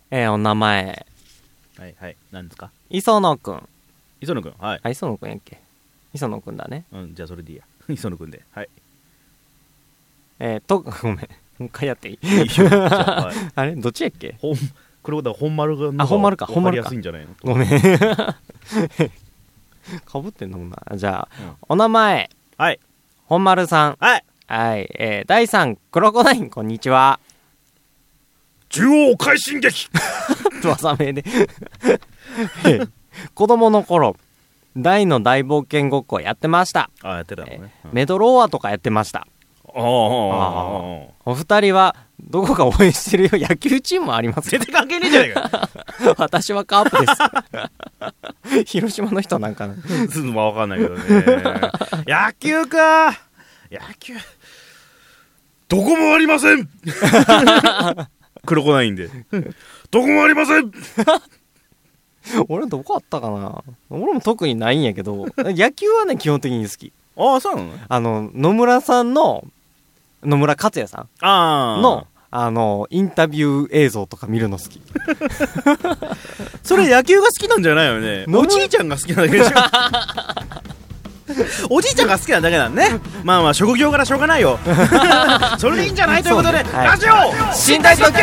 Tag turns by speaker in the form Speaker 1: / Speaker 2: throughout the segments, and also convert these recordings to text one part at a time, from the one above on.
Speaker 1: お名前
Speaker 2: はいはい、何ですか？
Speaker 1: 磯野くん。
Speaker 2: 磯野くん、はい。
Speaker 1: あ、磯野くんやっけ？磯野くんだね。
Speaker 2: うん、じゃあそれでいいや。磯野くんで、はい。
Speaker 1: ごめん、もう一回やっていい？
Speaker 2: いいよじゃあ、はい、
Speaker 1: あれどっちやっけ？
Speaker 2: これは本丸が
Speaker 1: あ、本丸か、
Speaker 2: 分かりやすいんじゃないの？
Speaker 1: ごめんかぶってんのもな。じゃあ、お名前、
Speaker 2: はい、
Speaker 1: 本丸さん。
Speaker 2: はい、
Speaker 1: はい、第3クロコダイン、こんにちは。
Speaker 2: 中央快進撃
Speaker 1: 技名で子供の頃、大の大冒険ごっこやってました。
Speaker 2: あ、やってたのね、
Speaker 1: メドローアとかやってました。お二人はどこか応援してるよ野球チームありますか？
Speaker 2: 全然関係ねえじゃないか
Speaker 1: 私はカープです広島の人なんかな
Speaker 2: わかんないけどね野球か、野球どこもありませんクロコダインでどこもありません
Speaker 1: 俺どこあったかな。俺も特にないんやけど野球はね基本的に好き。
Speaker 2: ああ、そうなの？
Speaker 1: 野村さんの野村克也さんのインタビュー映像とか見るの好き
Speaker 2: それ野球が好きなんじゃないよね。おじいちゃんが好きなだけでしょおじいちゃんが好きなだけなんね。まあまあ職業からしょうがないよそれでいいんじゃないということで、はい、ラジオ
Speaker 1: 身体特急。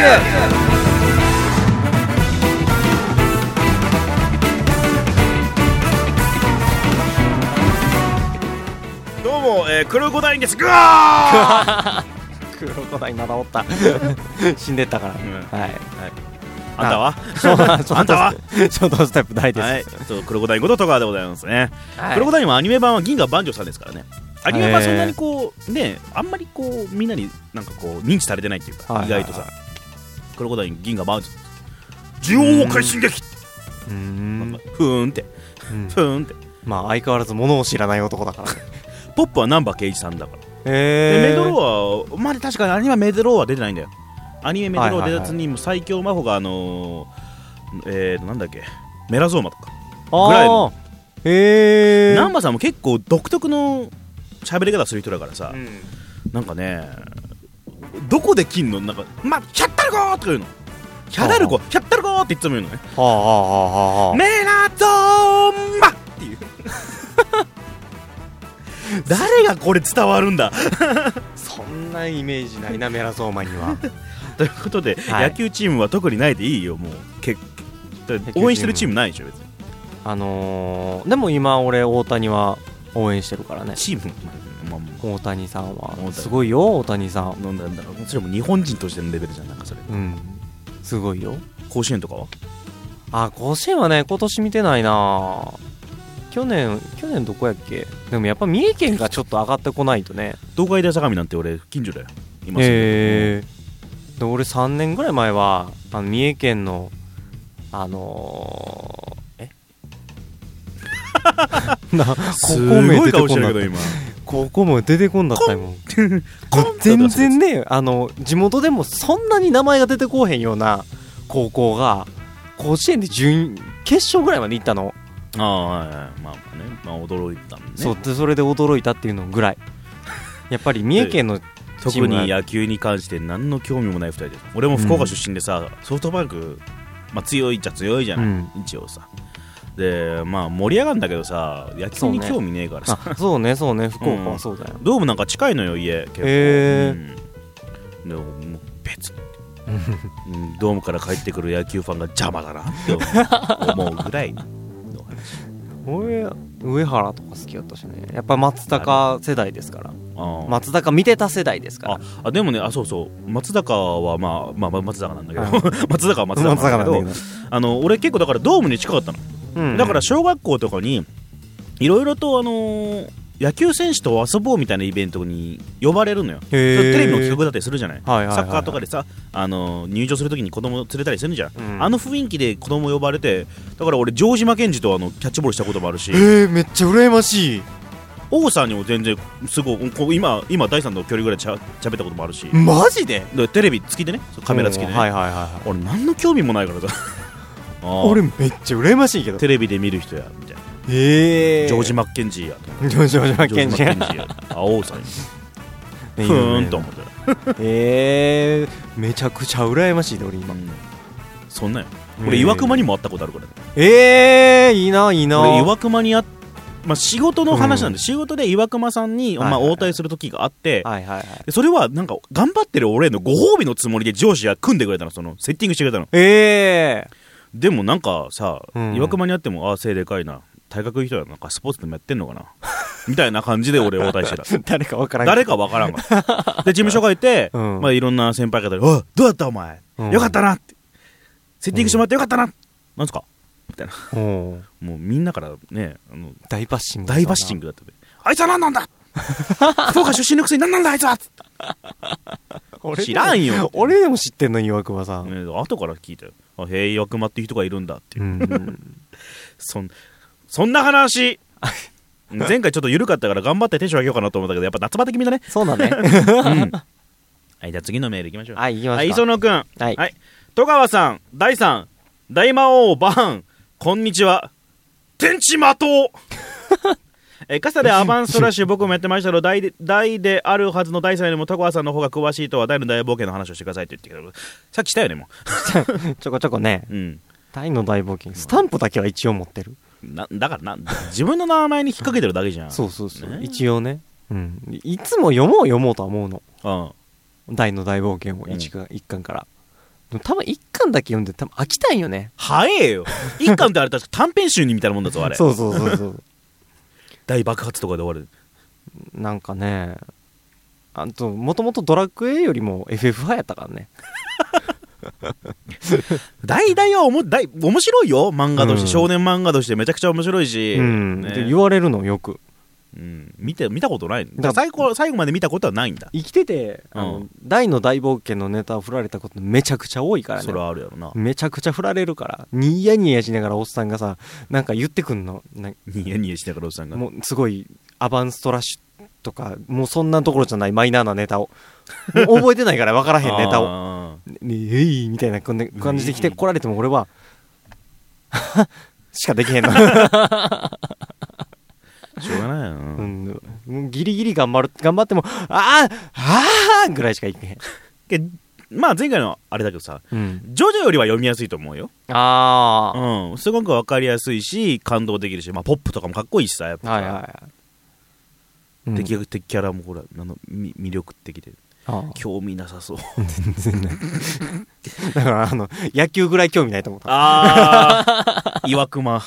Speaker 2: どうも、クロコダインです。ぐわ
Speaker 1: ークロコダインまだおった死んでったから、はい、はい、
Speaker 2: あんたは
Speaker 1: あんたはショートステップ大です、
Speaker 2: はい、そうクロコダインこと戸川でございますね、はい、クロコダインはアニメ版は銀河万丈さんですからね。アニメ版そんなにこうね、あんまりこうみんなになんかこう認知されてないっていうか、意外とさ、クロコダイン銀河万丈縦横快進撃ふーんってふーんって、
Speaker 1: まあ相変わらず物を知らない男だからね
Speaker 2: ポップは難波圭一さんだから、メドローはまあ確かにアニメはメドローは出てないんだよ。アニメメドロー出たやつにも最強魔法がなんだっけ、メラゾーマとかぐらいの。難波さんも結構独特の喋り方する人だからさ、なんかね、どこで切んの、なんかヒャッタルゴーとか言うの。ヒャダルゴヒャッタルゴーっていつも言うのね。メラゾーマっていう誰がこれ伝わるんだ
Speaker 1: そんなイメージないな、メラゾーマには
Speaker 2: ということで、野球チームは特にないでいいよ。もう応援してるチームないでしょ別に。
Speaker 1: でも今俺大谷は応援してるからね。
Speaker 2: チーム、
Speaker 1: 大谷さんはすごいよ。大谷さん
Speaker 2: なんだろう、もちろん日本人としてのレベルじゃん、なんかそれ。
Speaker 1: すごいよ。
Speaker 2: 甲子園とかは？
Speaker 1: 甲子園はね今年見てないな。去年どこやっけ。でもやっぱ三重県がちょっと上がってこないとね。
Speaker 2: 東海大相模なんて俺近所だよ今。
Speaker 1: で俺3年ぐらい前は三重県の
Speaker 2: すごい顔してるけど今
Speaker 1: ここも出てこんだったよ全然ね、地元でもそんなに名前が出てこうへんような高校が甲子園で決勝ぐらいまで行ったの。
Speaker 2: 驚いたんね。
Speaker 1: それで驚いたっていうのぐらいやっぱり三重県のチーム
Speaker 2: 特に野球に関して何の興味もない2人で。俺も福岡出身でさ、ソフトバンク、強いっちゃ強いじゃない、一応さ。で盛り上がるんだけどさ、野球に興味ねえからさ。
Speaker 1: そうね福岡はそうだよ。
Speaker 2: ドームなんか近いのよ家結構。でも別にドームから帰ってくる野球ファンが邪魔だなって思うぐらいの話。
Speaker 1: 俺上原とか好きだったしね。やっぱ松坂世代ですから。松坂見てた世代ですから。
Speaker 2: でもね、そうそう松坂は松坂なんだけど松坂は松坂なんだけど、俺結構だからドームに近かったの、だから小学校とかにいろいろと野球選手と遊ぼうみたいなイベントに呼ばれるのよ。テレビの企画だったりするじゃない、サッカーとかでさ、入場するときに子供連れたりするじゃん、雰囲気で子供呼ばれて。だから俺城島健二とキャッチボールしたこともあるし。
Speaker 1: めっちゃ羨ましい。
Speaker 2: 王さんにも全然すごい今第3の距離ぐらい喋ったこともあるし。
Speaker 1: マジで？
Speaker 2: テレビ付きでね、カメラ付きでね。俺何の興味もないからさ
Speaker 1: 俺めっちゃ羨ましいけど。
Speaker 2: テレビで見る人やみたいな。ジョージ・マッケンジーやと。
Speaker 1: ジョージ・マッケンジー
Speaker 2: や王さんにふーんと思って
Speaker 1: めちゃくちゃ羨ましいで俺今、
Speaker 2: そんなんよ。俺岩熊にも会ったことあるからね。
Speaker 1: いいないいな。
Speaker 2: 俺岩熊に仕事の話なんで、仕事で岩熊さんに、応対する時があって、でそれはなんか頑張ってる俺のご褒美のつもりで上司が組んでくれたの、そのセッティングしてくれたの。でもなんかさ、岩熊に会っても背でかいな、体格いい人やなんかスポーツでもやってんのかなみたいな感じで俺応対してた。
Speaker 1: 誰かわからん
Speaker 2: わで事務所がいて、いろんな先輩方に「おいどうだったお前、よかったな」って「セッティングしてもらってよかったな」なんすかみたいな。もうみんなからね、
Speaker 1: 大バッシング
Speaker 2: だったで、あいつは何なんだ福岡出身のくせに何なんだあいつは知らんよ。
Speaker 1: 俺でも知ってんの岩熊さん、
Speaker 2: 後から聞いたよ。へえ岩熊っていう人がいるんだっていう、そんな話前回ちょっと緩かったから頑張ってテンション上げようかなと思ったけど、やっぱ夏バテ気味だね。
Speaker 1: そうだね、
Speaker 2: はい、じゃあ次のメールいきましょう。
Speaker 1: はい、行きましょう。
Speaker 2: 磯野くん、戸川さん、大さん、大魔王バーン、こんにちは。天地魔党傘でアバンストラッシュ僕もやってましたけど、大であるはずの大さんよりも戸川さんの方が詳しいとは大の大冒険の話をしてくださいって言ってくれる。さっきしたよねもう
Speaker 1: ちょこちょこね、大の大冒険スタンプだけは一応持ってる。
Speaker 2: だから自分の名前に引っ掛けてるだけじゃん。
Speaker 1: そう、一応ね、いつも読もうとは思うの、大の大冒険を一巻から。でも多分一巻だけ読んで多分飽きたんよね。
Speaker 2: 早えよ一巻ってあれ確か短編集にみたいなもんだぞあれ。
Speaker 1: そう
Speaker 2: 大爆発とかで終わる。
Speaker 1: なんかね、もともとドラクエよりも FF 派やったからね
Speaker 2: 大は面白いよ漫画として、少年漫画としてめちゃくちゃ面白いし、
Speaker 1: で言われるのよく、
Speaker 2: 見たことない。最後まで見たことはないんだ。
Speaker 1: 生きてて大の大冒険のネタを振られたことめちゃくちゃ多いからね。
Speaker 2: それはあるやろな。
Speaker 1: めちゃくちゃ振られるからニヤニヤしながらおっさんがさなんか言ってくんの。
Speaker 2: ニヤニヤしながらおっさんが
Speaker 1: もうすごいアバンストラッシュとかもうそんなところじゃないマイナーなネタをもう覚えてないから分からへんネタをみたいな感じで来て来られても俺はしかできへんの
Speaker 2: しょうがないよ、
Speaker 1: もうギリギリ頑張ってもぐらいしかいけへん。
Speaker 2: 前回のあれだけどさ、ジョジョよりは読みやすいと思うよ。すごく分かりやすいし感動できるし、ポップとかもかっこいいしさ、やっぱ敵キャラもほら魅力的で興味なさそう
Speaker 1: 全然ないだから野球ぐらい興味ないと思った。
Speaker 2: 岩熊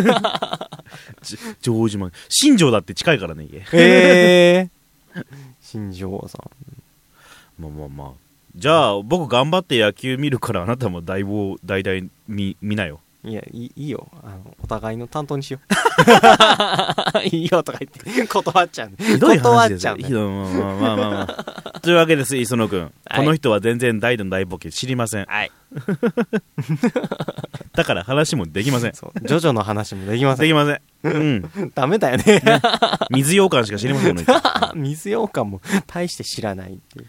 Speaker 2: 城島新庄だって近いからね家。
Speaker 1: 新庄さん。
Speaker 2: まあじゃあ僕頑張って野球見るからあなたも大々見なよ。
Speaker 1: いやいいよ、お互いの担当にしよういいよとか言って断っちゃう、
Speaker 2: ひどい話ですよ。まあというわけです。磯野くん、この人は全然大の大冒険知りません。だから話もできません。
Speaker 1: ジョジョの話もできません。ダメだよね
Speaker 2: 水羊羹しか知りません
Speaker 1: 水羊羹も大して知らないっていう。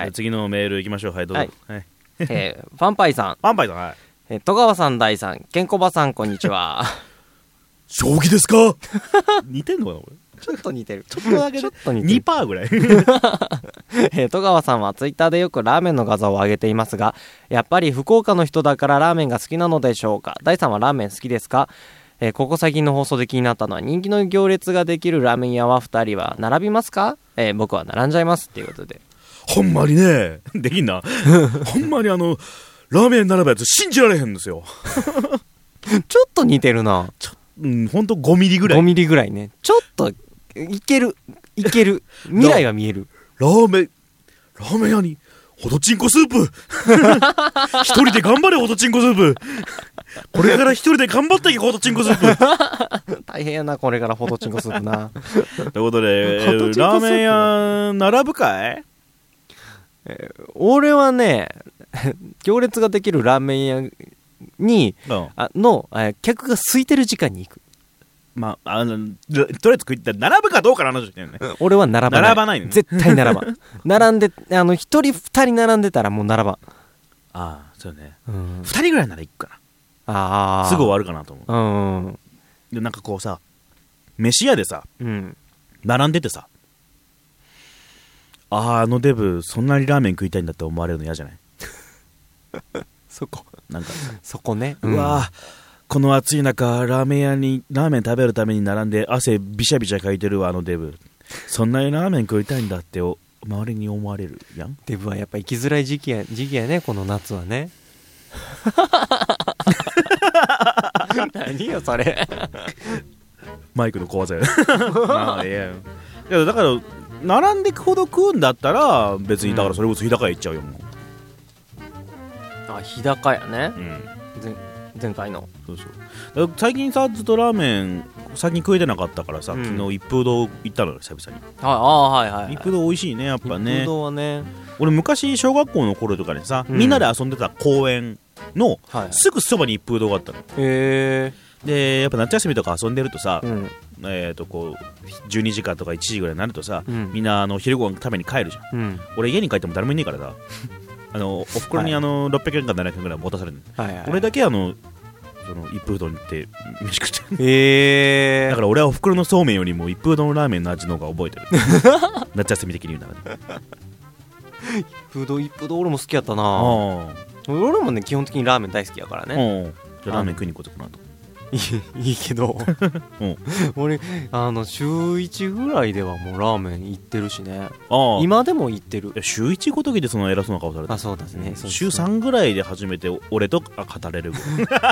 Speaker 2: 次のメールいきましょう。はいどうぞ。
Speaker 1: ファンパイさん、戸川さん、大さん、ケンコバさん、こんにちは
Speaker 2: 将棋ですか似てんのかなこれ。
Speaker 1: ちょっと似てる。
Speaker 2: ちょっとだけで 2% ぐらい
Speaker 1: 戸川さんはツイッターでよくラーメンの画像を上げていますが、やっぱり福岡の人だからラーメンが好きなのでしょうか。大さんはラーメン好きですか。ここ最近の放送で気になったのは、人気の行列ができるラーメン屋は2人は並びますか。僕は並んじゃいますっていうことで。
Speaker 2: ほんまにねできんなほんまにラーメン並ぶやつ信じられへんですよ
Speaker 1: ちょっと似てるな。
Speaker 2: ほんと5ミリぐらい。
Speaker 1: 5ミリぐらいね。ちょっといける未来が見える。
Speaker 2: ラーメン屋にホトチンコスープ一人で頑張れホトチンコスープこれから一人で頑張っていけホトチンコスープ
Speaker 1: 大変やなこれからホトチンコスープな
Speaker 2: ということでラーメン屋並ぶかい。
Speaker 1: 俺はね行列ができるラーメン屋に、客が空いてる時間に行く。
Speaker 2: とりあえず食いたら並ぶかどうかの話してるね。
Speaker 1: 俺は並ばない
Speaker 2: ね。
Speaker 1: 絶対並ばん並んで1人2人並んでたらもう並ばん。
Speaker 2: そうね、2人ぐらいなら行くかな。すぐ終わるかなと思う。でなんかこうさ飯屋でさ、並んでてさ、デブそんなにラーメン食いたいんだって思われるの嫌じゃない
Speaker 1: そこ
Speaker 2: なんか
Speaker 1: そこね、
Speaker 2: うわこの暑い中ラーメン屋にラーメン食べるために並んで汗びしゃびしゃかいてるわあのデブ、そんなにラーメン食いたいんだって周りに思われるやん。
Speaker 1: デブはやっぱ生きづらい時期やね、この夏はね。何よそれ。
Speaker 2: マイクの怖さやまあいやだから並んでいくほど食うんだったら別にだからそれこそ日高屋行っちゃうよもう。
Speaker 1: あ、日高屋ね、前回の。
Speaker 2: そうそう最近さずっとラーメン最近食えてなかったからさ、昨日一風堂行ったのよ久々に。
Speaker 1: はいはい。
Speaker 2: 一風堂美味しいねやっぱね。
Speaker 1: 一風堂はね、
Speaker 2: 俺昔小学校の頃とかにさ、みんなで遊んでた公園のすぐそばに一風堂があったの。でやっぱ夏休みとか遊んでるとさ、こう12時間とか1時ぐらいになるとさ、みんな昼ご飯食べに帰るじゃん、俺家に帰っても誰もいねえからさおふくろに600円か700円ぐらい持たされるの、俺だけその一風堂に行って飯食ってだから俺はおふくろのそうめんよりも一風堂のラーメンの味の方が覚えてる夏休み的に言うなら
Speaker 1: 一風堂俺も好きやったな。俺もね基本的にラーメン大好きやからね。
Speaker 2: じゃあラーメン食いに行こうとこの後
Speaker 1: いいけど俺週1ぐらいではもうラーメン行ってるしね。今でも行ってる。
Speaker 2: 週1ごときでその偉そうな顔されて。
Speaker 1: そうですね。
Speaker 2: 週3ぐらいで初めて俺と語れる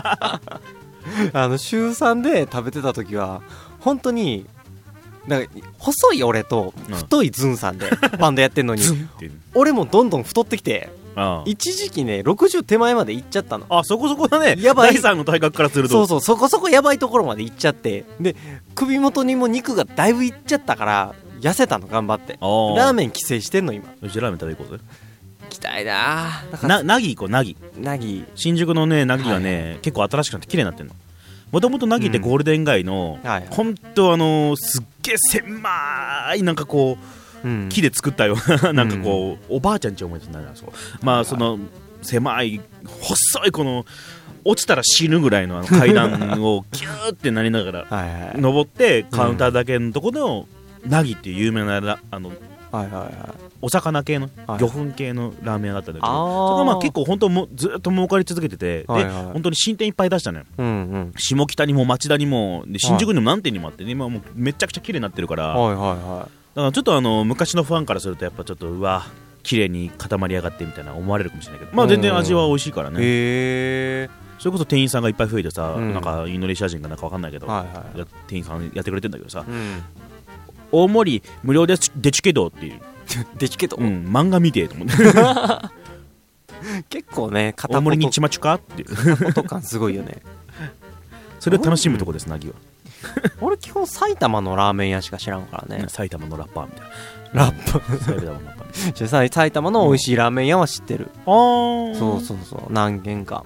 Speaker 1: 週3で食べてた時は本当になんか細い俺と太いズンさんでバンドやってんのに俺もどんどん太ってきて、一時期ね60手前まで行っちゃったの。
Speaker 2: そこそこだね。
Speaker 1: やばい。
Speaker 2: 第3の体格からすると
Speaker 1: そこそこやばいところまで行っちゃって、で首元にも肉がだいぶいっちゃったから痩せたの頑張って。ラーメン規制してんの今。
Speaker 2: じゃあラーメン食べ行こうぜ。
Speaker 1: 行きたいな。
Speaker 2: ナギ行こう。ナギ新宿のねナギはね、結構新しくなって綺麗になってんの。もともとナギってゴールデン街の、本当すっげえ狭いなんかこう、木で作ったようななんかこう、おばあちゃんち思い出すんだな。その狭い細いこの落ちたら死ぬぐらいの階段をキューってなりながら登ってカウンターだけのところのナギっていう有名なお魚系の魚粉系のラーメン屋だったんだけど、それが結構本当もずっと儲かり続けてて、で本当に新店いっぱい出したのよ。下北にも町田にもで新宿にも何店にもあって、今もうめちゃくちゃ綺麗になってるから、だからちょっと昔のファンからするとやっぱちょっとうわ綺麗に固まりやがってみたいな思われるかもしれないけど、まあ全然味は美味しいからね。それこそ店員さんがいっぱい増えてさ、なんかインドネシア人かなんかわかんないけど、店員さんやってくれてんだけどさ、大盛り無料でデチケドっていう
Speaker 1: デチケド、
Speaker 2: 漫画見てと思って
Speaker 1: 結構ね
Speaker 2: 大盛りにちまちゅかっていう
Speaker 1: 片言感すごいよね
Speaker 2: それを楽しむとこですナギは
Speaker 1: 俺基本埼玉のラーメン屋しか知らんからね。
Speaker 2: 埼玉のラッパーみたいな。
Speaker 1: ラッパー埼玉の美味しいラーメン屋は知ってる。そう何軒か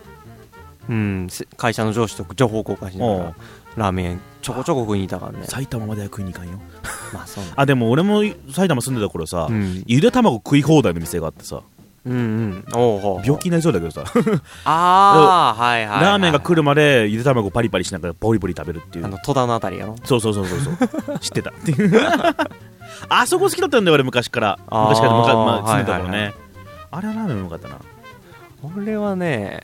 Speaker 1: 会社の上司と情報交換しながらラーメンちょこちょこ食いに行ったからね。
Speaker 2: 埼玉までは食いに行かんよ
Speaker 1: まあそう
Speaker 2: でも俺も埼玉住んでた頃さ、ゆで卵食い放題の店があってさ、病気になりそうだけどさラーメンが来るまでゆで卵パリパリしながらボリボリ食べるっていう
Speaker 1: 戸田のあたりやろ。
Speaker 2: そう知ってたあそこ好きだったんだよ俺昔から住んでたからね。あれはラーメンうまかったな。
Speaker 1: 俺はね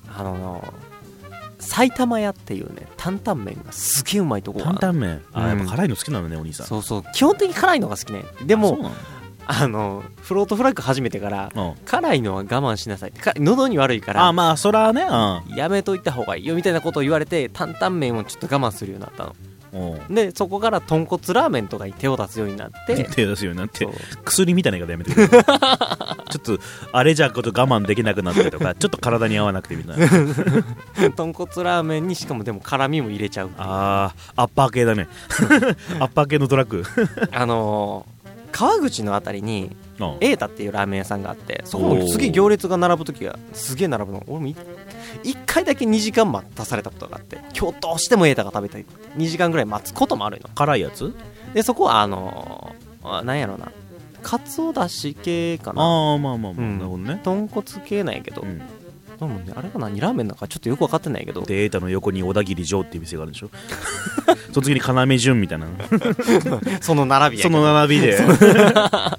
Speaker 1: 埼玉屋っていうね担々麺がすげえうまいとこが
Speaker 2: 担々麺やっぱ辛いの好きなのねお兄さん。
Speaker 1: そう基本的に辛いのが好きね。でもフロートフラッグ始めてから辛いのは我慢しなさいって喉に悪いから
Speaker 2: まあそらね
Speaker 1: やめといた方がいいよみたいなことを言われて担々麺をちょっと我慢するようになったの。でそこから豚骨ラーメンとかに手を出すようになって
Speaker 2: 薬みたいな言い方やめてくれちょっとあれじゃこと我慢できなくなってとかちょっと体に合わなくてみたいな
Speaker 1: 豚骨ラーメンにしかもでも辛みも入れちゃう
Speaker 2: アッパー系だねアッパー系のドラッグ
Speaker 1: 川口のあたりにエータっていうラーメン屋さんがあって、そこもすげえ行列が並ぶ時がすげえ並ぶの。俺も1回だけ2時間待たされたことがあって、今日どうしてもエータが食べたい2時間ぐらい待つこともあるの。
Speaker 2: 辛いやつ
Speaker 1: でそこはなんやろなかつおだし系かな。
Speaker 2: なるほどね。
Speaker 1: 豚骨系なんやけど、でもね、あれが何ラーメンなんかちょっとよく分かってないけど、
Speaker 2: でエータの横に小田切城っていう店があるでしょその次に要潤みたいな
Speaker 1: その並びや
Speaker 2: その並びで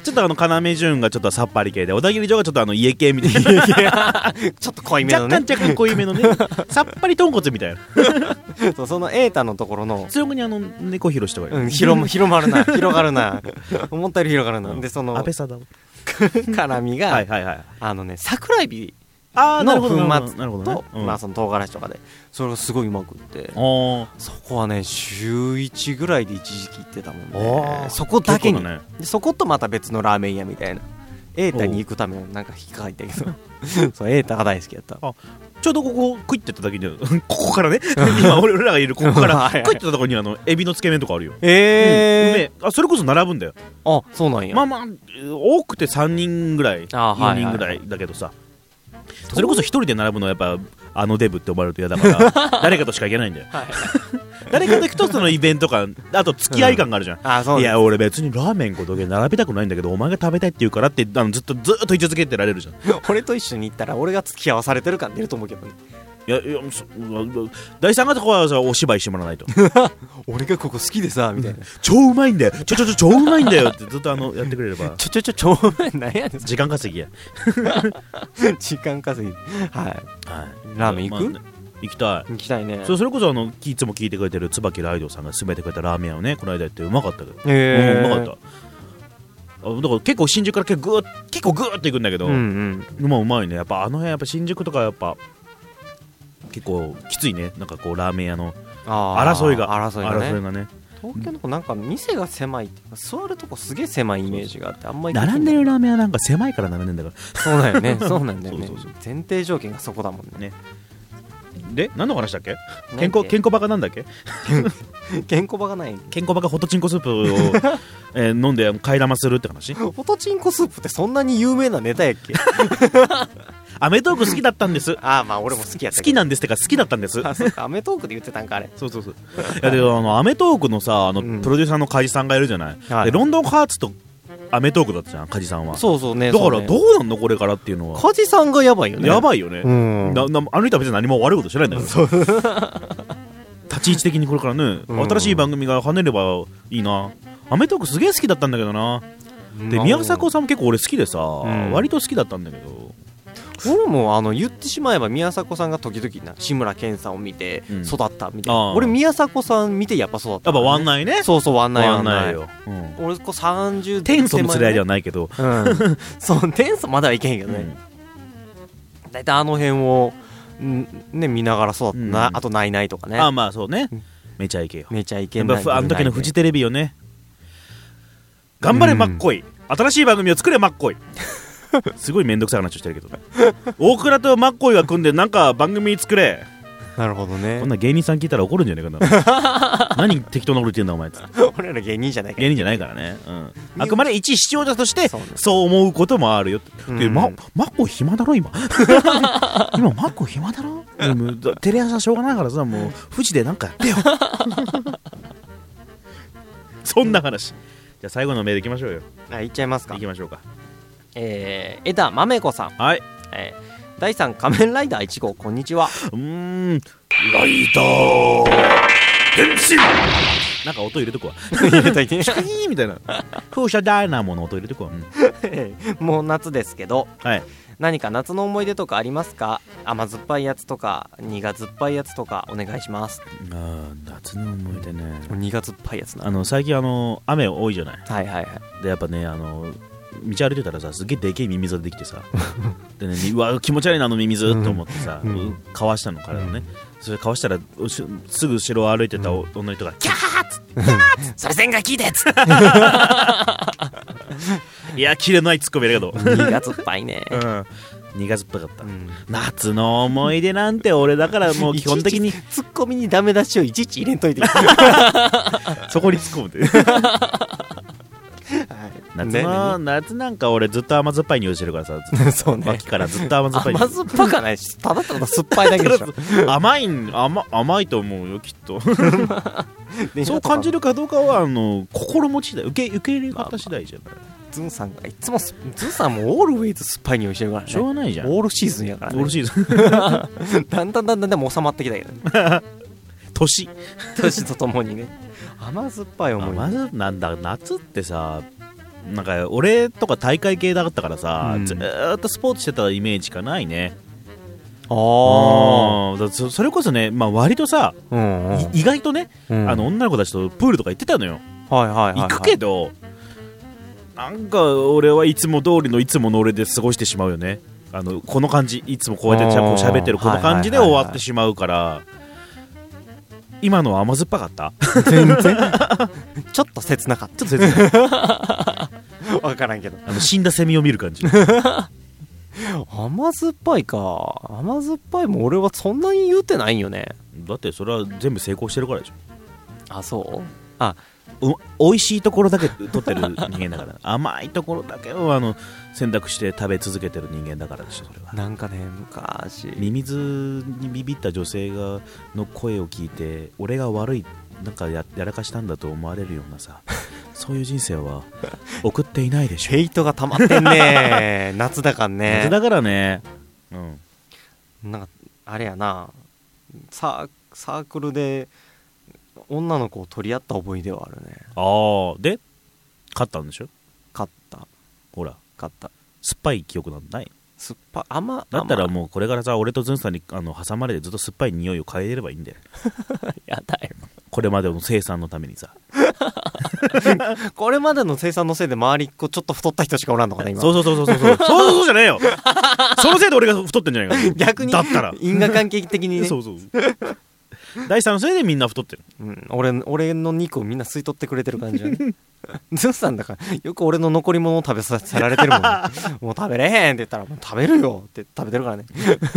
Speaker 2: ちょっと要潤がちょっとさっぱり系で、小田切城がちょっと家系みたいな
Speaker 1: ちょっと濃いめのね、
Speaker 2: 若干濃いめのねさっぱり豚骨みたいな
Speaker 1: そうその瑛太のところの
Speaker 2: 強くに猫広してはいる、
Speaker 1: 広まるな広がるな思ったより広がるな、でその
Speaker 2: 安倍さだ
Speaker 1: 辛みが
Speaker 2: はいはいはい、
Speaker 1: 桜エビ
Speaker 2: の
Speaker 1: 粉末と、
Speaker 2: まあ
Speaker 1: その唐辛子とかでそれがすごいうまくって、そこはね週1ぐらいで一時期行ってたもんね。そこだけに、
Speaker 2: ね、
Speaker 1: でそことまた別のラーメン屋みたいな、瑛太に行くためのなんか引っかかったけどそう瑛太が大好きやった。
Speaker 2: ちょうどここ食いってった時にここからね今俺らがいるここから食いってたところにエビのつけ麺とかあるよ。それこそ並ぶんだよ。
Speaker 1: あ、そうなんや。
Speaker 2: まあまあ多くて3人ぐらい4人ぐらいだけどさ、それこそ一人で並ぶのはやっぱデブって呼ばれると嫌だから誰かとしか行けないんだよ誰かと行くとそのイベント感、あと付き合い感があるじゃん、いや俺別にラーメン5時並びたくないんだけどお前が食べたいって言うからってずっと言い続けてられるじゃん
Speaker 1: 俺と一緒に行ったら俺が付き合わされてる感出ると思うけどね。
Speaker 2: いや第3がとこはさお芝居してもらわないと
Speaker 1: 俺がここ好きでさみたいな
Speaker 2: 超うまいんだよ超うまいんだよってずっとやってくれれば
Speaker 1: 超うまいなんやねん
Speaker 2: 時間稼ぎや
Speaker 1: 時間稼ぎはい、ラーメン行く、
Speaker 2: 行きたいね。それこそいつも聞いてくれてる椿ライドさんが勧めてくれたラーメン屋をねこの間やってうまかったけど、うまかった。だから結構新宿から結構グーッと行くんだけど、うまいね。やっぱ辺やっぱ新宿とかやっぱ結構きついね。なんかこうラーメン屋の争いがね。
Speaker 1: 東京の子なんか店が狭いっていうか座るとこすげえ狭いイメージがあって、あんまり
Speaker 2: 並んでるラーメン屋なんか狭いから並んでんだから
Speaker 1: そうなんよねそうなんだよね前提条件がそこだもんね。
Speaker 2: で何の話だっけ？健康バカなんだっけ？
Speaker 1: 健康バカない。
Speaker 2: 健康バカホトチンコスープを、飲んで替え玉するって話？
Speaker 1: ホトチンコスープってそんなに有名なネタやっけ？
Speaker 2: アメトーク好きだったんです。
Speaker 1: まあ俺も好きやった
Speaker 2: 好きなんですってか好きだったんです。
Speaker 1: アメトークで言ってたんかあれ。
Speaker 2: そういやでアメトークのさプロデューサーの梶さんがいるじゃない、でロンドンハーツとアメトークだったじゃん梶さんは。
Speaker 1: そうね。
Speaker 2: だからどうなんのこれからっていうのは。
Speaker 1: 梶さんがやばいよね。
Speaker 2: やばいよね。あの人は別に何も悪いことしてないんだから立ち位置的にこれからね、新しい番組が跳ねればいいな。アメトークすげえ好きだったんだけどな。で宮迫さんも結構俺好きでさ、割と好きだったんだけど、
Speaker 1: 俺も言ってしまえば宮迫さんが時々な志村けんさんを見て育ったみたいな、俺宮迫さん見てやっぱ育った、
Speaker 2: やっぱワンナイね。
Speaker 1: そうワンナイ
Speaker 2: よ、
Speaker 1: 俺こう30
Speaker 2: 天素の連れ合いではないけど、
Speaker 1: そう天素まではいけへんけどね、だいたい辺をね見ながら育ったな。あとナイナイとかね。
Speaker 2: まあそうね、めちゃイケよ。
Speaker 1: めちゃイケ。
Speaker 2: あの時のフジテレビよね。頑張れマッコイ、新しい番組を作れマッコイすごいめんどくさい話をしてるけど大倉とマッコイが組んでなんか番組作れ。
Speaker 1: なるほどね。
Speaker 2: こんな芸人さん聞いたら怒るんじゃないかな何適当なこと言ってんだお前って。
Speaker 1: 俺ら芸人じゃないから。
Speaker 2: 芸人じゃないからね、あくまで一視聴者としてそう思うこともあるよって。マッコイ暇だろ今今マッコイ暇だろテレ朝はしょうがないからさ、もうフジでなんかやってよそんな話。じゃあ最後のメールいきましょうよ。
Speaker 1: いっちゃいますか。
Speaker 2: いきましょうか。
Speaker 1: 枝豆子さん、
Speaker 2: はい、
Speaker 1: 第3仮面ライダー1号こんにちは。
Speaker 2: ライダー変身なんか音入れとくわ
Speaker 1: 入れといて
Speaker 2: シャキーみたいな風車ダイナモの音入れとくわ、
Speaker 1: もう夏ですけど、
Speaker 2: はい、
Speaker 1: 何か夏の思い出とかありますか？甘酸っぱいやつとか苦酸っぱいやつとかお願いします。
Speaker 2: 夏の思い出ね。
Speaker 1: 苦酸っぱいやつな。
Speaker 2: 最近雨多いじゃない。
Speaker 1: で
Speaker 2: やっぱね道歩いてたらさすげえでけえミミズができてさでね、うわ気持ち悪いなミミズって思ってさ、かわしたの体ね、それかわしたらすぐ後ろを歩いてた女の人がキャーッつって
Speaker 1: それ線が効いたやつ
Speaker 2: いやキレないツッコミありがとう。
Speaker 1: 苦酸っぱいね、
Speaker 2: 苦酸っぱかった、夏の思い出なんて俺だからもう基本的に
Speaker 1: ツッコミにダメ出しをいちいち入れんといて
Speaker 2: そこに突っ込むって夏なんか俺ずっと甘酸っぱい匂いしてるからさ
Speaker 1: そうね、
Speaker 2: 脇からずっと甘酸っぱい
Speaker 1: 甘酸っぱかないしただただ酸っぱいだけでしょ
Speaker 2: 甘いと思うよきっとそう感じるかどうかは心持ち次第、受け入れ方次第じゃない。
Speaker 1: ズンさんがいつもズンさんもオールウェイズ酸っぱい匂いしてるからね。
Speaker 2: しょうがないじゃん、
Speaker 1: オールシーズンやからね。
Speaker 2: オールシーズン
Speaker 1: だんだんでも収まってきたけどね
Speaker 2: 年
Speaker 1: とともにね。甘酸っぱい思い
Speaker 2: なんだ夏ってさなんか俺とか大会系だったからさ、
Speaker 1: うん、
Speaker 2: ずーっとスポーツしてたイメージがないね。
Speaker 1: あ
Speaker 2: あ、それこそね、まあ、割とさ、
Speaker 1: うんうん、
Speaker 2: 意外とね、
Speaker 1: うん、
Speaker 2: 女の子たちとプールとか行ってたのよ。
Speaker 1: はいはいはい、はい、
Speaker 2: 行くけど、なんか俺はいつも通りのいつもの俺で過ごしてしまうよね。この感じ、いつもこうやって喋ってるこの感じで終わってしまうから、今のは甘酸っぱかった？
Speaker 1: 全然ちょっと切なかった。
Speaker 2: ちょっと切ない
Speaker 1: 分からんけど、
Speaker 2: 死んだセミを見る感じ。
Speaker 1: 甘酸っぱいか。甘酸っぱいも俺はそんなに言うてないんよね。
Speaker 2: だってそれは全部成功してるからでしょ。
Speaker 1: あ、そう。あ、
Speaker 2: 美味しいところだけ取ってる人間だから甘いところだけを選択して食べ続けてる人間だからでしょ。それは
Speaker 1: なんかね、昔
Speaker 2: ミミズにビビった女性の声を聞いて俺が悪いなんか やらかしたんだと思われるようなさそういう人生は送っていないでしょ。
Speaker 1: ヘイトが溜まってんね夏だからね。
Speaker 2: 夏だからね。
Speaker 1: なんかあれやな、サークルで女の子を取り合った思い出はあるね。
Speaker 2: ああ、で勝ったんでしょ。
Speaker 1: 勝った。
Speaker 2: ほら
Speaker 1: 勝った。
Speaker 2: 酸っぱい記憶なんてない。
Speaker 1: 酸っぱ甘
Speaker 2: だったらもうこれからさ俺とズンさんに挟まれてずっと酸っぱい匂いを嗅いでればいいんだよ。
Speaker 1: やだよ。
Speaker 2: これまでの生産のためにさ
Speaker 1: これまでの生産のせいで周りっ子ちょっと太った人しかおらんのかな今。
Speaker 2: そうそうじゃねえよ。そのせいで俺が太ってんじゃないか。
Speaker 1: 逆に
Speaker 2: だったら
Speaker 1: 因果関係的にね。
Speaker 2: そう第三のせいでみんな太ってる、
Speaker 1: 俺の肉をみんな吸い取ってくれてる感じだね。ズンさんだからよく俺の残り物を食べさせられてるもん、ね、もう食べれへんって言ったらもう食べるよって食べてるからね。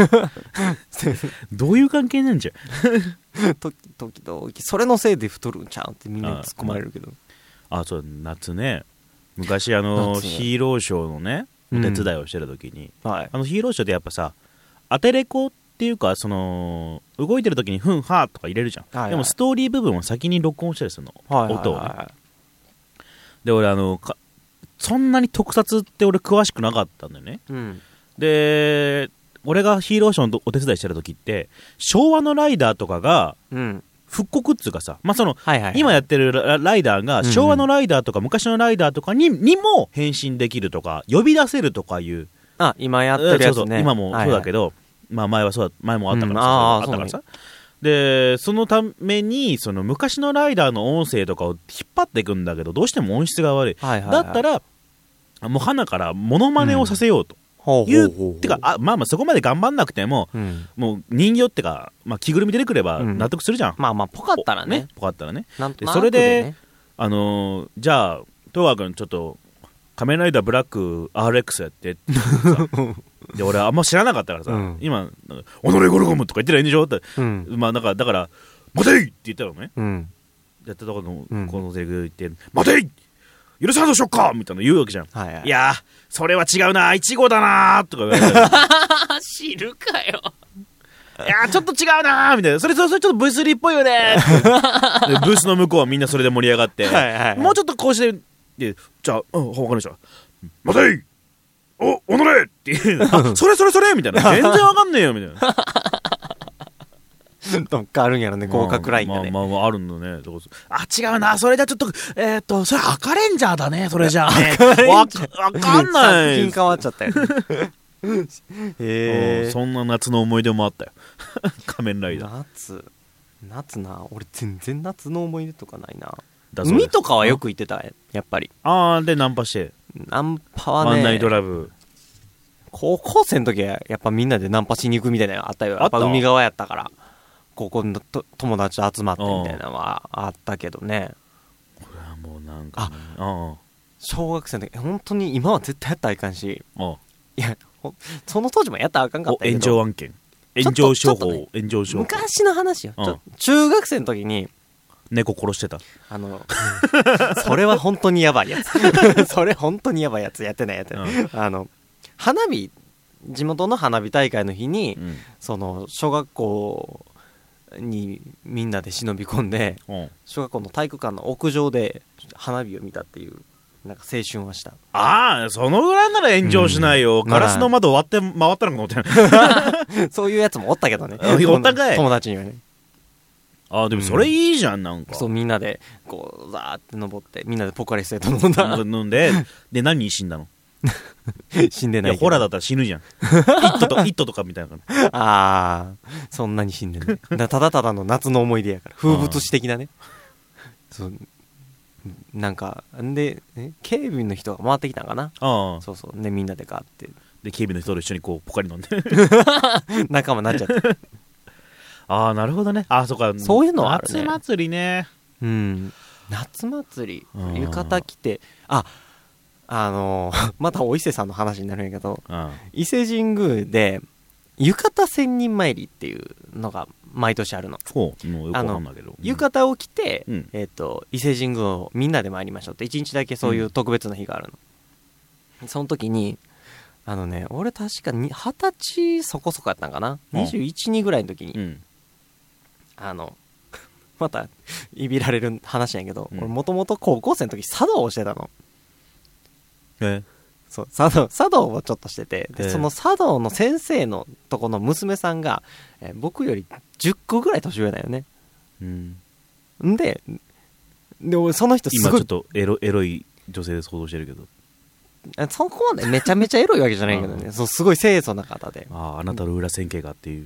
Speaker 2: どういう関係なんじゃ。
Speaker 1: 時々それのせいで太るんちゃうってみんなに突っ込まれるけど。
Speaker 2: そう夏ね、昔ヒーローショーのねお手伝いをしてる時に、はい、ヒーローショーでやっぱさアテレコっていうか動いてる時にフンハーとか入れるじゃん、はいはい、でもストーリー部分を先に録音したりするの、はいはいはい、音をね。で俺そんなに特撮って俺詳しくなかったんだよね、うん、で俺がヒーローショーのお手伝いしてる時って昭和のライダーとかが復刻っつうかさ、まあはいはいはい、今やってるライダーが昭和のライダーとか昔のライダーとかにも変身できるとか呼び出せるとかいう、
Speaker 1: 今やってるやつね。
Speaker 2: そうそう今もそうだけど、はいはい、まあ前もあったからさ、あったからさ。でそのために昔のライダーの音声とかを引っ張っていくんだけどどうしても音質が悪い、はいはいはい、だったらもう花からモノマネをさせようとてかまあそこまで頑張んなくても、もう人形ってか、まあ、着ぐるみ出てくれば納得するじゃん、
Speaker 1: まあポカったらね
Speaker 2: ポカったらね。
Speaker 1: で
Speaker 2: それで、じゃあ東和君ちょっと仮面ライダーブラック RX やってで俺あんま知らなかったからさ、今オノレゴルゴムとか言ってないんでしょって、まあだから待ていって言ったのね、やったとこのこのセリフ言って待てい許さんぞしょっかみたいな言うわけじゃん、はいはい、いやそれは違うな1号だなとか言われて
Speaker 1: 知るかよ
Speaker 2: いやちょっと違うなみたいなそれちょっとブースリーっぽいよねブースの向こうはみんなそれで盛り上がってはいはい、はい、もうちょっとこうしてでじゃあ分かりました待ていおのれってそれみたいな全然わかんねえよみたいな
Speaker 1: どっかあるんやろね合格ラインがね、
Speaker 2: まああるんだね。違うなそれじゃちょっとそれ赤レンジャーだねそれじゃあねわかんない
Speaker 1: 作品変わっちゃったよね
Speaker 2: そんな夏の思い出もあったよ仮面ライダ
Speaker 1: ー夏な俺全然夏の思い出とかないな。海とかはよく行ってたやっぱり。
Speaker 2: でナンパして
Speaker 1: ナンパはね
Speaker 2: ワンナイトラブ
Speaker 1: 高校生の時はやっぱみんなでナンパしに行くみたいなのあったよ。やっぱ海側やったから高校の友達集まってみたいなのはあったけどね。
Speaker 2: これはもうなんか、ね、
Speaker 1: 小学生の時本当に今は絶対やったらいかんしいやその当時もやったらあかんかったけど
Speaker 2: 炎上案件炎上商法、ね、炎上商法
Speaker 1: 昔の話よ、中学生の時に
Speaker 2: 猫殺してた
Speaker 1: それは本当にやばいやつそれ本当にやばいやつやってない花火地元の花火大会の日に、その小学校にみんなで忍び込んで、小学校の体育館の屋上で花火を見たっていうなんか青春はした。
Speaker 2: そのぐらいなら炎上しないよ、ガラスの窓割って回ったのかと思って
Speaker 1: そういうやつもおったけどね
Speaker 2: おったかい
Speaker 1: 友達にはね。
Speaker 2: あでもそれいいじゃん、なんか
Speaker 1: そうみんなでこうザーって登ってみんなでポカリスエット飲んだ
Speaker 2: 飲んでで何に死んだの
Speaker 1: 死んでないけど。
Speaker 2: ホラーだったら死ぬじゃんイットとかみたいな感じ。
Speaker 1: ああそんなに死んでないただただの夏の思い出やから風物詩的なね。そうなんかで警備の人が回ってきたんかな。
Speaker 2: あ
Speaker 1: そうそうねみんなでガーって
Speaker 2: で警備の人と一緒にこうポカリ飲んで
Speaker 1: 仲間になっちゃって
Speaker 2: ああなるほどね。あそうか
Speaker 1: そういうのはあるね。
Speaker 2: 夏祭りね。
Speaker 1: うん夏祭り浴衣着てまたお伊勢さんの話になるんやけど、伊勢神宮で浴衣千人参りっていうのが毎年あるの。
Speaker 2: もうよくわかんないけど、
Speaker 1: 浴衣を着て、
Speaker 2: うん
Speaker 1: 伊勢神宮をみんなで参りましょうって1日だけそういう特別な日があるの、その時に俺確かに20歳そこそこやったんかな、21、2ぐらいの時に、またいびられる話なんやけど、俺もともと高校生の時茶道をしてたの。そう茶道をちょっとしてて、でその茶道の先生のとこの娘さんが、僕より10個ぐらい年上だよね。で俺その人すごい
Speaker 2: 今ちょっとエロい女性で想像してるけど、
Speaker 1: そこまでめちゃめちゃエロいわけじゃないけどねそうすごい清楚な方で、
Speaker 2: あなたの裏千家がっていう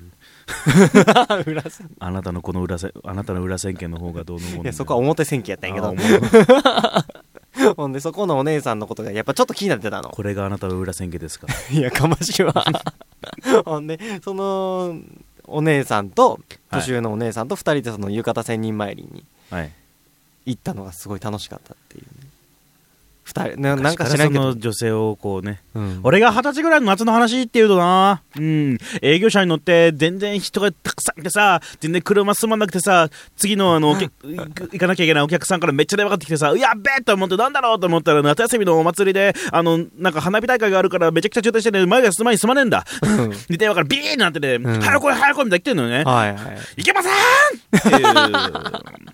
Speaker 2: あなたのこのあなたの裏千家の方がどうのもの、
Speaker 1: いやそこは表千家やったんやけどほんでそこのお姉さんのことがやっぱちょっと気になってたの。
Speaker 2: これがあなたの裏千家ですか
Speaker 1: いやかましいわほんでそのお姉さんと年上のお姉さんと2人でその浴衣千人参りに行ったのがすごい楽しかったっていうね。2人なんか知らんけど
Speaker 2: その女性をこうね、俺が20歳ぐらいの夏の話っていうとな、営業車に乗って全然人がたくさんいてさ、全然車進まなくてさ、次の行かなきゃいけないお客さんからめっちゃ電話かかってきてさ、やっべえと思ってなんだろうと思ったら夏休みのお祭りでなんか花火大会があるからめちゃくちゃ渋滞してね、前に進まねえんだで電話からビーンなってて、早く来い早く来いみたいな言ってんのよね、
Speaker 1: はいはい、
Speaker 2: いけませんっていう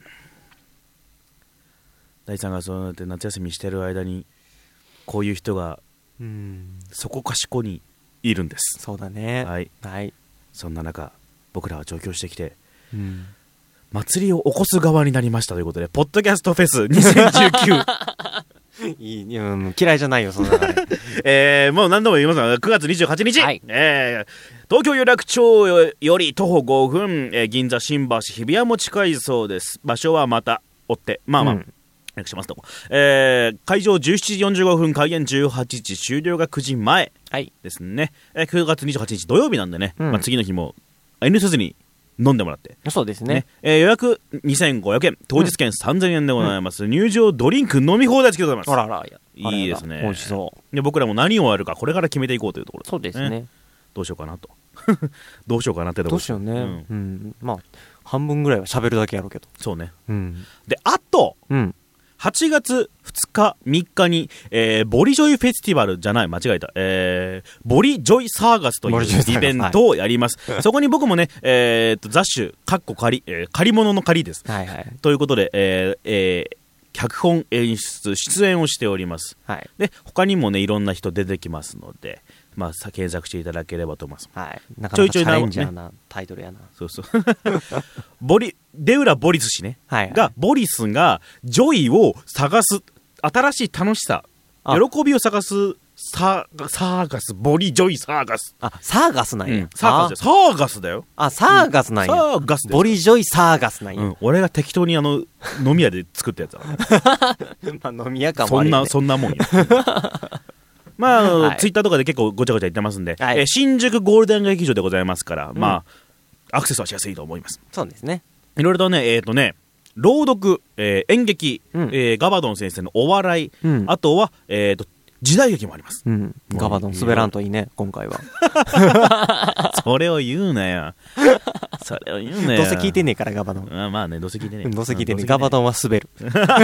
Speaker 2: 大さんがそうやって夏休みしてる間にこういう人がそこかしこにいるんです。
Speaker 1: そうだね、
Speaker 2: はい
Speaker 1: はい、
Speaker 2: そんな中僕らは上京してきて、祭りを起こす側になりましたということでポッドキャストフェス2019
Speaker 1: いい嫌いじゃないよそんなの
Speaker 2: もう何度も言いますが9月28日、
Speaker 1: はい
Speaker 2: 東京有楽町より徒歩5分、銀座新橋日比谷も近いそうです。場所はまた追ってしますと会場17時45分開演18時終了が9時前ですね、9月28日土曜日なんでね、次の日も遠慮せずに飲んでもらって
Speaker 1: そうですね、
Speaker 2: 予約2500円当日券3000円でございます、入場ドリンク飲み放題付きでございます。
Speaker 1: あらら
Speaker 2: いいですね。
Speaker 1: 美味しそう
Speaker 2: で僕らも何をやるかこれから決めていこうというところです、
Speaker 1: そうですね、
Speaker 2: どうしようかなとどうしようかなってところ
Speaker 1: どうしようね、まあ半分ぐらいは喋るだけやろうけど
Speaker 2: そうね、
Speaker 1: で
Speaker 2: あと、8月2日3日に、ボリジョイフェスティバルじゃない間違えた、ボリジョイサーガスというイベントをやります、そこに僕もね、雑種借り物の借りです、ということで、脚本演出出演をしております、で他にもねいろんな人出てきますので検索していただければと思います。
Speaker 1: なかなかチャレンジャーなタイトルやな。
Speaker 2: そうデウラ・ボリス氏ね、ボリスがジョイを探す新しい楽しさ喜びを探すサーガスボリジョイサーガス
Speaker 1: サーガスなんや、
Speaker 2: サーガスだよ
Speaker 1: サーガスなんや、
Speaker 2: サーガス
Speaker 1: ボリジョイサーガスなんや、
Speaker 2: 俺が適当に飲み屋で作ったやつだ
Speaker 1: 飲み屋かも悪いね、
Speaker 2: そんなもんやツイッターとかで結構ごちゃごちゃ言ってますんで、新宿ゴールデン劇場でございますから、アクセスはしやすいと思います。
Speaker 1: そうですね。
Speaker 2: いろいろとね朗読、演劇、ガバドン先生のお笑い、あとは時代劇もあります、
Speaker 1: ガバドン滑らんといいね今回は
Speaker 2: それを言うなよどうせ
Speaker 1: 聞いてねえからガバドン
Speaker 2: まあねどうせ聞いてねえ
Speaker 1: どうせ聞いてねえガバドンは滑る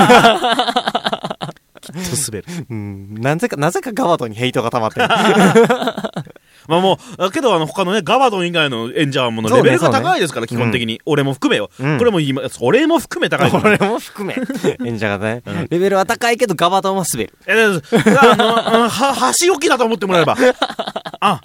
Speaker 2: きっと滑る
Speaker 1: なぜかガバドンにヘイトが溜まってる
Speaker 2: もうけど他のねガバドン以外の演者はもうレベルが高いですから、基本的に、俺も含めよ、これも言います、俺も含め高い、
Speaker 1: 俺も含め演者がね、レベルは高いけどガバドンは滑る
Speaker 2: 箸置きだと思ってもらえば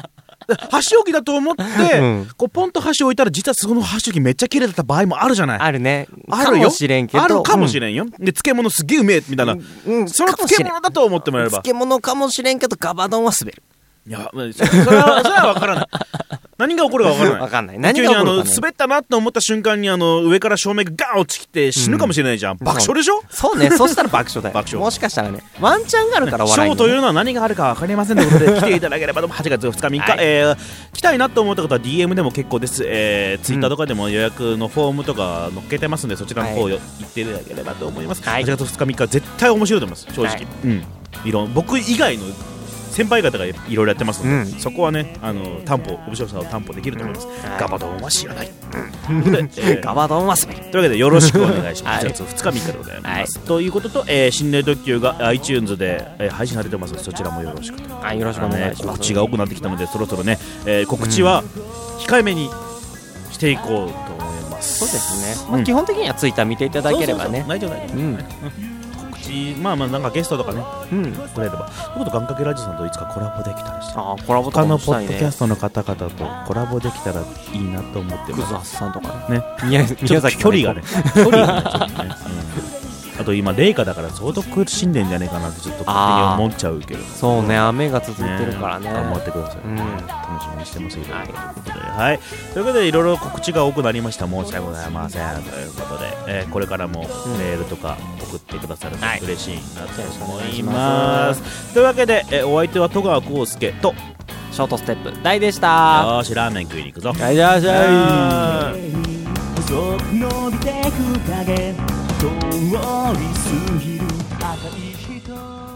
Speaker 2: 箸置きだと思って、こうポンと箸置いたら実はその箸置きめっちゃ綺麗だった場合もあるじゃない。
Speaker 1: あるね。
Speaker 2: あるよ。
Speaker 1: かもしれんけど。
Speaker 2: あるかもしれんよ。で漬物すげえうめえみたいな、その漬物だと思ってもらえれば。
Speaker 1: 漬物かもしれんけどガバ丼は滑る。
Speaker 2: いや、それは分からない。何が起こるか分からない。
Speaker 1: 分かんない。何が起こるか、ね、
Speaker 2: 滑ったなと思った瞬間に上から照明がガーン落ちきて死ぬかもしれないじゃん。爆笑でしょ。
Speaker 1: そうね。そうしたら爆笑だよ。
Speaker 2: 爆笑。
Speaker 1: もしかしたらね、ワンチャンがあるから笑い、ね。
Speaker 2: ショーというのは何があるか分かりませんということで来ていただければと。8月2日3日、はい、来たいなと思った方は DM でも結構です。ツイッターとかでも予約のフォームとか載っけてますんで、そちらの方行っていただければと思います。はい、8月2日3日は絶対面白いと思います。正直。はい、僕以外の先輩方がいろいろやってますので、そこはね面白さを担保できると思います。ガバ丼は知らない。
Speaker 1: ガバ丼は滑る。
Speaker 2: というわけでよろしくお願いします。8月2日3日でございます。ということと、心霊特急が iTunes で配信されてますので、そちらもよろしく。
Speaker 1: よろしくお願いします。
Speaker 2: 告知が多くなってきたので、そろそろね告知は控えめにしていこうと思います。
Speaker 1: そうですね。基本的にはツイッター見ていただければね。
Speaker 2: 大丈夫。まあなんかゲストとかね、来れれば。ということ願掛けラジオさんといつかコラボできたらして、
Speaker 1: コラボとかもしたいね。
Speaker 2: 他のポッドキャストの方々とコラボできたらいいなと思ってます。
Speaker 1: クズハスさんとか
Speaker 2: ね。
Speaker 1: 宮崎
Speaker 2: 距離がね、ちょっとね。あと今冷夏だから相当苦しんでんじゃねえかなってちょっと勝手に思っちゃうけど。
Speaker 1: そうね、雨が続いてるからね。
Speaker 2: 頑張ってください。楽しみにしてますよ。ということで、はい。ということでいろいろ告知が多くなりました。申し訳ございません。ということで、これからもメールとか送ってくださると嬉しいなと思います。というわけで、お相手は戸川浩介と
Speaker 1: ショートステップ大でした。
Speaker 2: よし、ラーメン食いに行くぞ。
Speaker 1: はい、じゃあじゃあ。
Speaker 3: 細く伸びてく影通り過ぎる赤い人